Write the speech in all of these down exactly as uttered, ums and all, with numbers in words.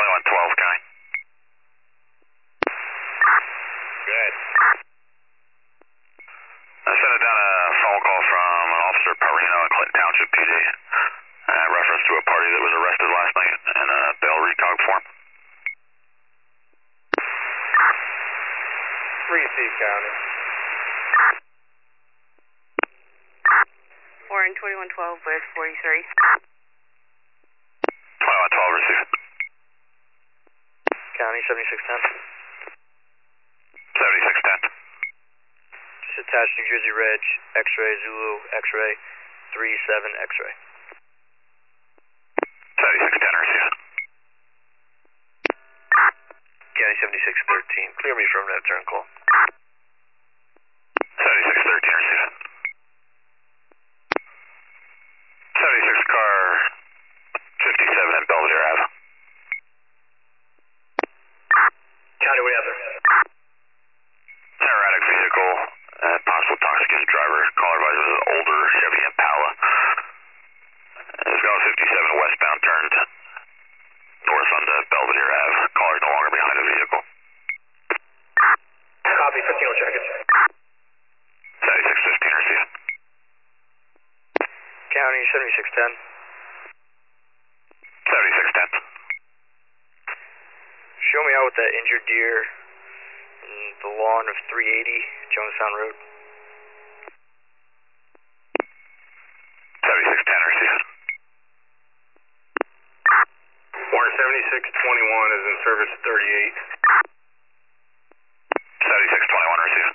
twenty-one twelve, County. Good. I sent it down a phone call from an officer, Perino in Clinton Township, P D, uh, reference to a party that was arrested last night in a bail recog form. Receive, County. Warren twenty-one twelve with forty-three. twenty-one twelve, receive. County seventy-six ten. seventy-six ten. Just attached New Jersey Reg, X-ray, Zulu, X-ray, three seven X-ray. seventy-six ten, receive. County seventy-six thirteen. Clear me from that turn call. seventy-six thirteen, receive. seventy-six car fifty-seven in Belvedere Ave. County, what do you have there? Erratic vehicle, uh, possible intoxicated driver. Caller advisor was an older Chevy Impala. It's got fifty-seven westbound, turned north onto Belvedere Ave. Caller is no longer behind the vehicle. Copy, fifteen will check it. seventy-six fifteen, receive. County seventy-six ten. seventy-six ten. Show me out with that injured deer in the lawn of three eighty Jonestown Road. seventy-six ten, receive. Warren seventy-six twenty-one is in service thirty-eight. seventy-six twenty-one, receive.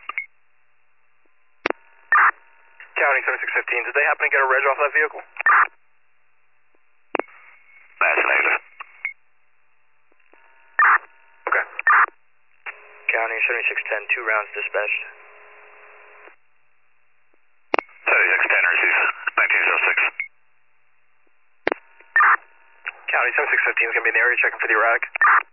County seventy-six fifteen, did they happen to get a reg off that vehicle? That's negative. Okay. County seventy-six ten, two rounds dispatched. seventy-six ten, receive. nineteen oh six. County seventy-six fifteen is going to be in the area checking for the erratic.